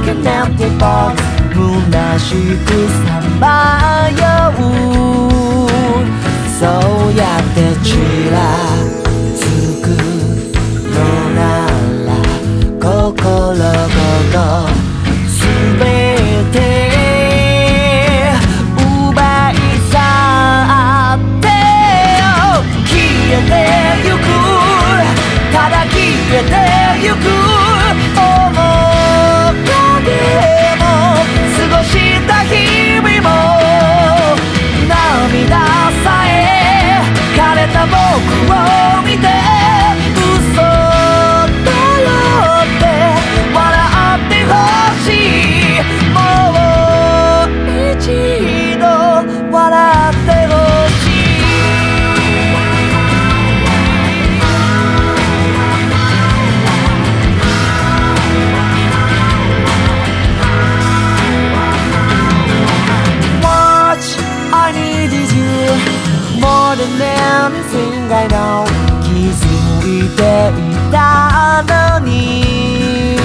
like an empty box 虚しくさまようそうやってちらつくのなら心ごと全て奪い去って消えてゆくただ消えてゆく面影も過ごした日々も涙さえ枯れた僕を見て嘘だよって笑ってほしいもう一度笑ってほしいI needed you more than anything I know 気づいていたのに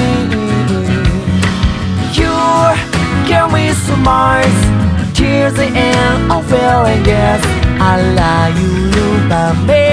You give me smiles Tears and I'm feeling yes あらゆるため